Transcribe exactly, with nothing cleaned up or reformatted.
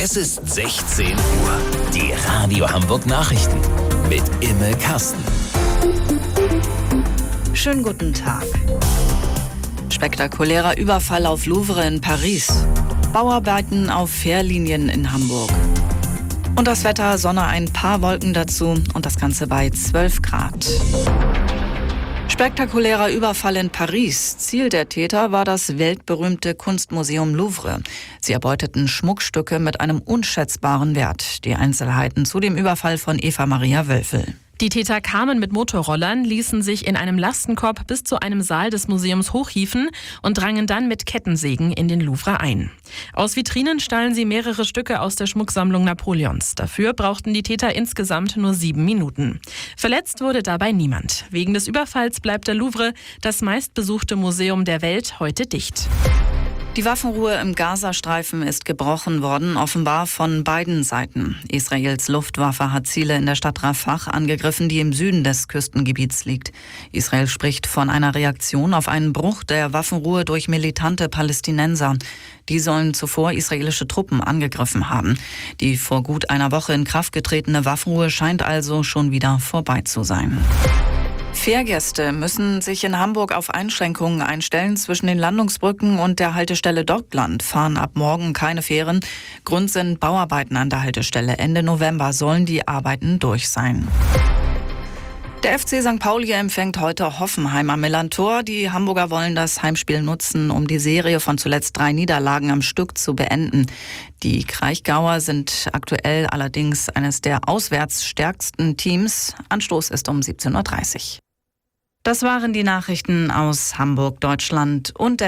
Es ist sechzehn Uhr. Die Radio Hamburg Nachrichten mit Imme Kasten. Schönen guten Tag. Spektakulärer Überfall auf Louvre in Paris. Bauarbeiten auf Fährlinien in Hamburg. Und das Wetter, Sonne, ein paar Wolken dazu und das Ganze bei zwölf Grad. Spektakulärer Überfall in Paris. Ziel der Täter war das weltberühmte Kunstmuseum Louvre. Sie erbeuteten Schmuckstücke mit einem unschätzbaren Wert. Die Einzelheiten zu dem Überfall von Eva Maria Wölfel. Die Täter kamen mit Motorrollern, ließen sich in einem Lastenkorb bis zu einem Saal des Museums hochhieven und drangen dann mit Kettensägen in den Louvre ein. Aus Vitrinen stahlen sie mehrere Stücke aus der Schmucksammlung Napoleons. Dafür brauchten die Täter insgesamt nur sieben Minuten. Verletzt wurde dabei niemand. Wegen des Überfalls bleibt der Louvre, das meistbesuchte Museum der Welt, heute dicht. Die Waffenruhe im Gazastreifen ist gebrochen worden, offenbar von beiden Seiten. Israels Luftwaffe hat Ziele in der Stadt Rafah angegriffen, die im Süden des Küstengebiets liegt. Israel spricht von einer Reaktion auf einen Bruch der Waffenruhe durch militante Palästinenser. Die sollen zuvor israelische Truppen angegriffen haben. Die vor gut einer Woche in Kraft getretene Waffenruhe scheint also schon wieder vorbei zu sein. Fährgäste müssen sich in Hamburg auf Einschränkungen einstellen. Zwischen den Landungsbrücken und der Haltestelle Dockland fahren ab morgen keine Fähren. Grund sind Bauarbeiten an der Haltestelle. Ende November sollen die Arbeiten durch sein. Der F C Sankt Pauli empfängt heute Hoffenheim am Millantor. Die Hamburger wollen das Heimspiel nutzen, um die Serie von zuletzt drei Niederlagen am Stück zu beenden. Die Kraichgauer sind aktuell allerdings eines der auswärts stärksten Teams. Anstoß ist um siebzehn Uhr dreißig. Das waren die Nachrichten aus Hamburg, Deutschland und der